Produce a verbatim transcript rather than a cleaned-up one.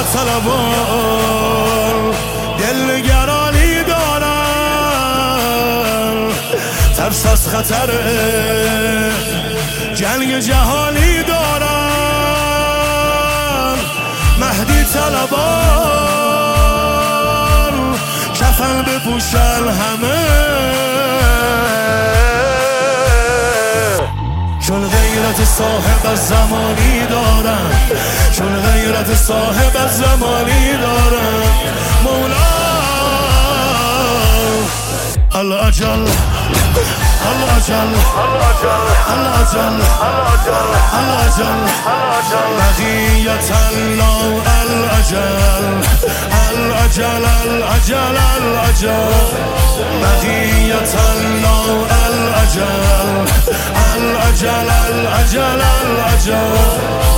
طلبان دلنگرانی دارن، ترس از خطر جنگ جهانی دارن. مهدی طلبان کفن بپوشن همه، چون غیرت صاحب از زمانی دارن، چون غیرت صاحب از زمانی دارن. مولا الاجل الاجل الاجل الاجل بقیت الله الاجل الاجل الاجل الاجل بقیت الله الاجل الاجل الاجل الاجل